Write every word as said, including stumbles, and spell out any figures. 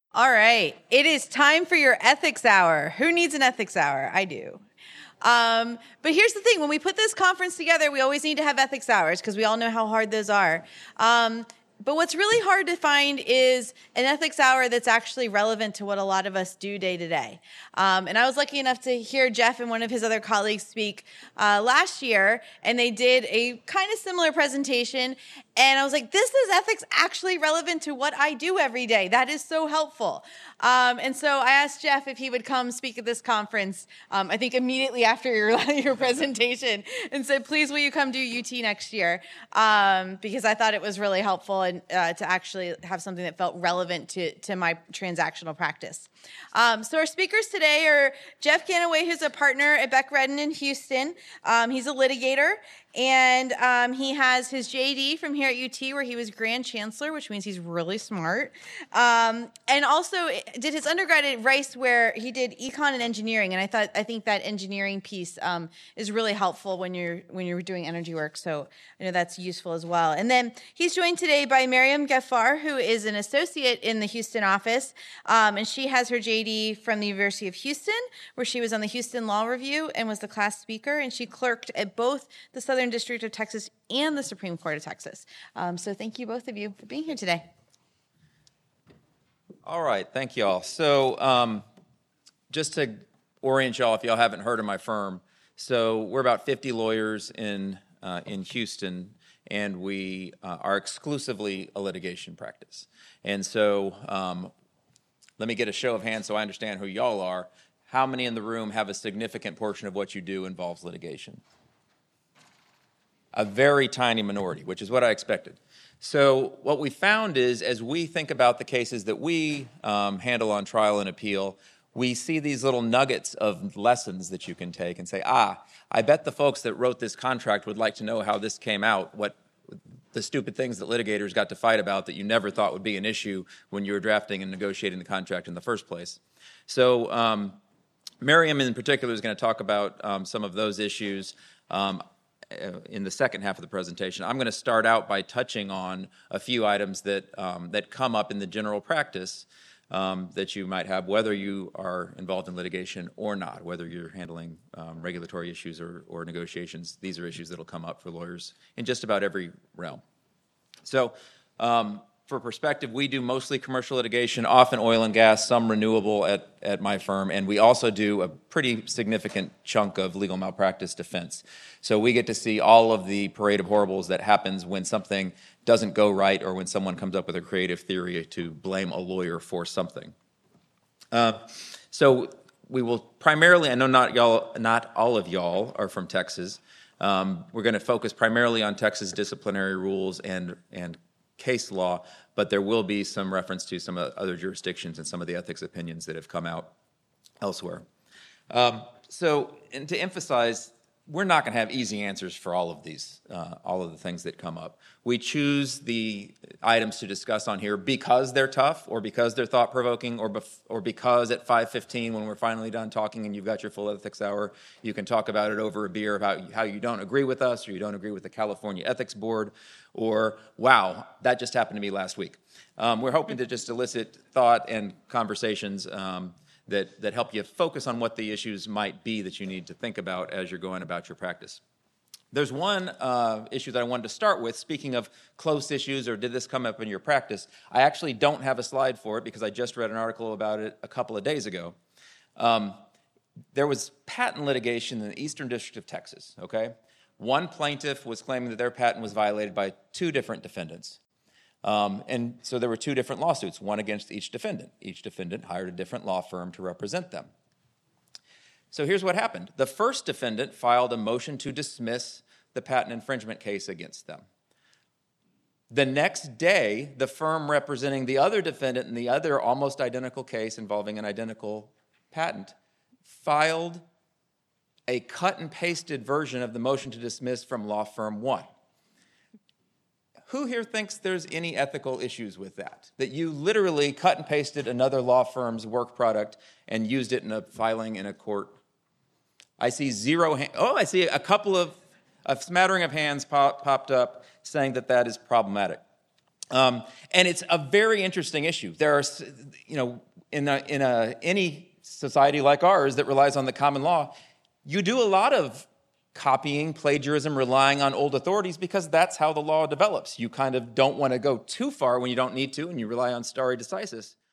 All right. It is time for your ethics hour. Who needs an ethics hour? I do. Um, but here's the thing. When we put this conference together, we always need to have ethics hours because we all know how hard those are. Um, but what's really hard to find is an ethics hour that's actually relevant to what a lot of us do day to day. Um, and I was lucky enough to hear Jeff and one of his other colleagues speak uh, last year, and they did a kind of similar presentation. And I was like, this is ethics actually relevant to what I do every day. That is so helpful. Um, and so I asked Jeff if he would come speak at this conference, um, I think immediately after your, your presentation, and said, please, will you come do U T next year? Um, because I thought it was really helpful and uh, to actually have something that felt relevant to, to my transactional practice. Um, so our speakers today are Jeff Canaway, who's a partner at Beck Redden in Houston. Um, he's a litigator. And um, he has his J D from here at U T, where he was Grand Chancellor, which means he's really smart. Um, and also did his undergrad at Rice, where he did econ and engineering. And I thought I think that engineering piece um, is really helpful when you're when you're doing energy work. So I know that's useful as well. And then he's joined today by Miriam Gaffar, who is an associate in the Houston office, um, and she has her J D from the University of Houston, where she was on the Houston Law Review and was the class speaker. And she clerked at both the Southern District of Texas and the Supreme Court of Texas. Um, so thank you both of you for being here today. All right, thank you all. So um, just to orient y'all, if y'all haven't heard of my firm, so we're about fifty lawyers in uh, in Houston, and we uh, are exclusively a litigation practice. And so um, let me get a show of hands so I understand who y'all are. How many in the room have a significant portion of what you do involves litigation? A very tiny minority, which is what I expected. So what we found is, as we think about the cases that we um, handle on trial and appeal, we see these little nuggets of lessons that you can take and say, ah, I bet the folks that wrote this contract would like to know how this came out, what the stupid things that litigators got to fight about that you never thought would be an issue when you were drafting and negotiating the contract in the first place. So um, Miriam in particular is going to talk about um, some of those issues. Um, in the second half of the presentation. I'm going to start out by touching on a few items that um, that come up in the general practice um, that you might have, whether you are involved in litigation or not, whether you're handling um, regulatory issues or, or negotiations. These are issues that will come up for lawyers in just about every realm. So um, for perspective, we do mostly commercial litigation, often oil and gas, some renewable at, at my firm, and we also do a pretty significant chunk of legal malpractice defense. So we get to see all of the parade of horribles that happens when something doesn't go right or when someone comes up with a creative theory to blame a lawyer for something. Uh, so we will primarily, I know not y'all, not all of y'all are from Texas. Um, we're going to focus primarily on Texas disciplinary rules and and case law, but there will be some reference to some other jurisdictions and some of the ethics opinions that have come out elsewhere. Um, so, and to emphasize, we're not going to have easy answers for all of these, uh, all of the things that come up. We choose the items to discuss on here because they're tough, or because they're thought-provoking, or bef- or because at five fifteen, when we're finally done talking and you've got your full ethics hour, you can talk about it over a beer about how you don't agree with us, or you don't agree with the California Ethics Board, or, wow, that just happened to me last week. Um, we're hoping to just elicit thought and conversations um, that, that help you focus on what the issues might be that you need to think about as you're going about your practice. There's one uh, issue that I wanted to start with. Speaking of close issues, or did this come up in your practice, I actually don't have a slide for it because I just read an article about it a couple of days ago. Um, there was patent litigation in the Eastern District of Texas, okay? One plaintiff was claiming that their patent was violated by two different defendants. Um, and so there were two different lawsuits, one against each defendant. Each defendant hired a different law firm to represent them. So here's what happened. The first defendant filed a motion to dismiss the patent infringement case against them. The next day, the firm representing the other defendant in the other almost identical case involving an identical patent filed a cut and pasted version of the motion to dismiss from law firm one. Who here thinks there's any ethical issues with that? That you literally cut and pasted another law firm's work product and used it in a filing in a court? I see zero, ha- oh, I see a couple of, a smattering of hands pop, popped up saying that that is problematic. Um, and it's a very interesting issue. There are, you know, in a, in a, any society like ours that relies on the common law, you do a lot of copying, plagiarism, relying on old authorities because that's how the law develops. You kind of don't want to go too far when you don't need to, and you rely on stare decisis.